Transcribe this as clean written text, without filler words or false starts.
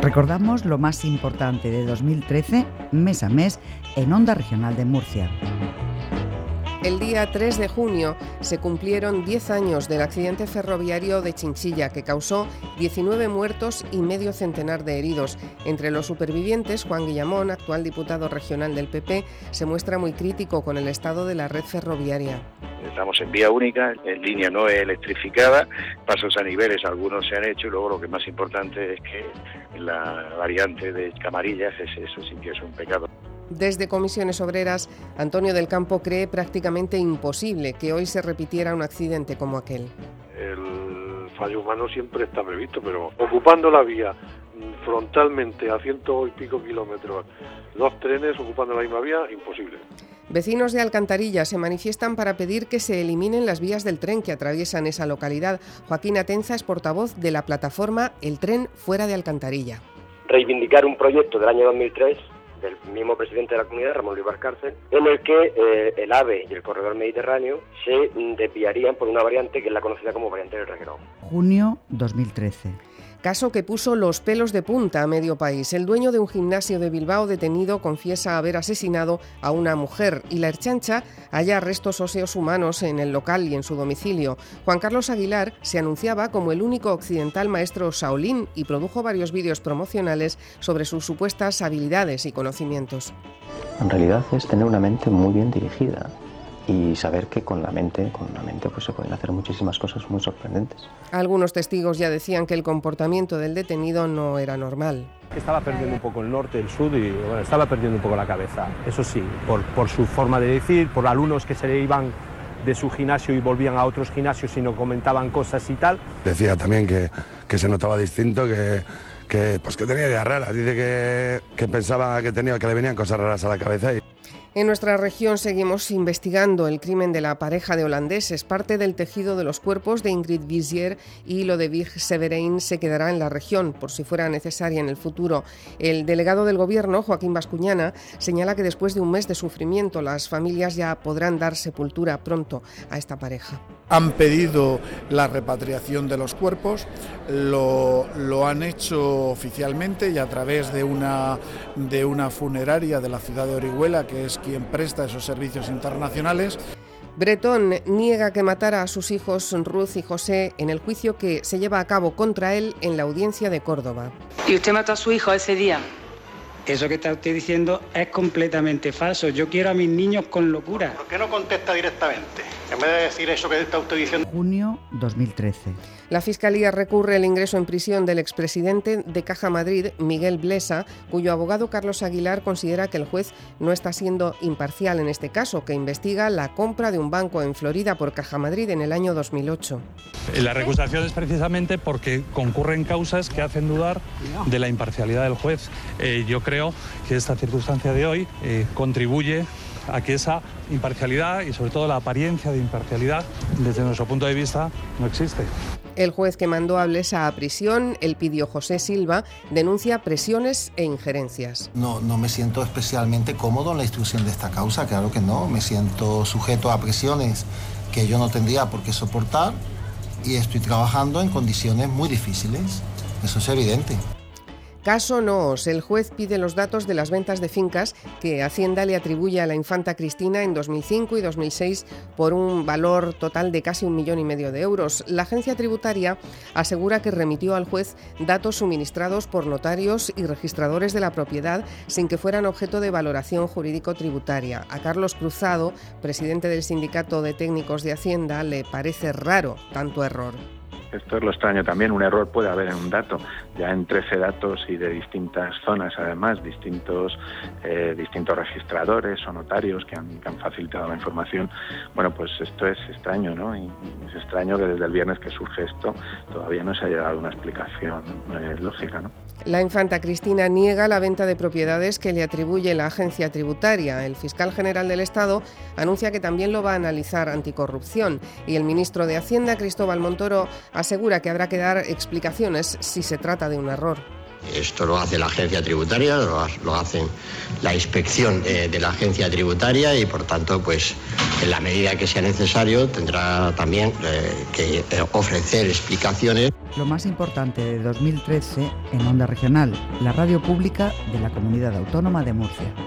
Recordamos lo más importante de 2013, mes a mes, en Onda Regional de Murcia. El día 3 de junio se cumplieron 10 años del accidente ferroviario de Chinchilla, que causó 19 muertos y medio centenar de heridos. Entre los supervivientes, Juan Guillamón, actual diputado regional del PP, se muestra muy crítico con el estado de la red ferroviaria. Estamos en vía única, en línea no electrificada, pasos a niveles algunos se han hecho y luego lo que más importante es que la variante de Camarillas, eso sí que es un pecado. Desde Comisiones Obreras, Antonio del Campo cree prácticamente imposible que hoy se repitiera un accidente como aquel. El fallo humano siempre está previsto, pero ocupando la vía frontalmente a 100 y pico kilómetros, 2 trenes ocupando la misma vía, imposible. Vecinos de Alcantarilla se manifiestan para pedir que se eliminen las vías del tren que atraviesan esa localidad. Joaquín Atenza es portavoz de la plataforma El Tren Fuera de Alcantarilla. Reivindicar un proyecto del año 2003 del mismo presidente de la comunidad, Ramón Luis Valcárcel, en el que el AVE y el corredor mediterráneo se desviarían por una variante que es la conocida como variante del Reguerón. Junio 2013. Caso que puso los pelos de punta a medio país. El dueño de un gimnasio de Bilbao detenido confiesa haber asesinado a una mujer y la Ertzaintza halla restos óseos humanos en el local y en su domicilio. Juan Carlos Aguilar se anunciaba como el único occidental maestro Shaolin y produjo varios vídeos promocionales sobre sus supuestas habilidades y conocimientos. En realidad es tener una mente muy bien dirigida y saber que con la mente pues se pueden hacer muchísimas cosas muy sorprendentes. Algunos testigos ya decían que el comportamiento del detenido no era normal. Estaba perdiendo un poco el norte, el sur y bueno, estaba perdiendo un poco la cabeza. Eso sí, por su forma de decir, por alumnos que se le iban de su gimnasio y volvían a otros gimnasios y no comentaban cosas y tal. Decía también que se notaba distinto, que tenía ideas raras. Dice que pensaba que le venían cosas raras a la cabeza. En nuestra región seguimos investigando el crimen de la pareja de holandeses. Parte del tejido de los cuerpos de Ingrid Vizier y lo de Vig Severein se quedará en la región, por si fuera necesaria en el futuro. El delegado del Gobierno, Joaquín Bascuñana, señala que después de un mes de sufrimiento, las familias ya podrán dar sepultura pronto a esta pareja. Han pedido la repatriación de los cuerpos, lo han hecho oficialmente y a través de una funeraria de la ciudad de Orihuela, que es quien presta esos servicios internacionales. Bretón niega que matara a sus hijos Ruth y José en el juicio que se lleva a cabo contra él en la audiencia de Córdoba. ¿Y usted mató a su hijo ese día? Eso que está usted diciendo es completamente falso. Yo quiero a mis niños con locura. ¿Por qué no contesta directamente? En vez de decir eso que está usted diciendo. Junio 2013. La Fiscalía recurre el ingreso en prisión del expresidente de Caja Madrid, Miguel Blesa, cuyo abogado Carlos Aguilar considera que el juez no está siendo imparcial en este caso, que investiga la compra de un banco en Florida por Caja Madrid en el año 2008. La recusación es precisamente porque concurren causas que hacen dudar de la imparcialidad del juez. Yo creo que esta circunstancia de hoy contribuye a que esa imparcialidad y sobre todo la apariencia de imparcialidad desde nuestro punto de vista no existe. El juez que mandó a Blesa a prisión, Elpidio José Silva, denuncia presiones e injerencias. No me siento especialmente cómodo en la instrucción de esta causa, claro que no. Me siento sujeto a presiones que yo no tendría por qué soportar y estoy trabajando en condiciones muy difíciles. Eso es evidente. Caso Noos. El juez pide los datos de las ventas de fincas que Hacienda le atribuye a la infanta Cristina en 2005 y 2006 por un valor total de casi 1,5 millones de euros. La agencia tributaria asegura que remitió al juez datos suministrados por notarios y registradores de la propiedad sin que fueran objeto de valoración jurídico-tributaria. A Carlos Cruzado, presidente del Sindicato de Técnicos de Hacienda, le parece raro tanto error. Esto es lo extraño también, un error puede haber en un dato, ya en 13 datos y de distintas zonas, además, distintos registradores o notarios que han facilitado la información. Bueno, pues esto es extraño, ¿no? Y es extraño que desde el viernes que surge esto todavía no se haya dado una explicación lógica, ¿no? La infanta Cristina niega la venta de propiedades que le atribuye la agencia tributaria. El fiscal general del Estado anuncia que también lo va a analizar Anticorrupción y el ministro de Hacienda, Cristóbal Montoro, asegura que habrá que dar explicaciones si se trata de un error. Esto lo hace la agencia tributaria, lo hacen la inspección de la agencia tributaria y por tanto, pues en la medida que sea necesario tendrá también que ofrecer explicaciones. Lo más importante de 2013 en Onda Regional, la radio pública de la Comunidad Autónoma de Murcia.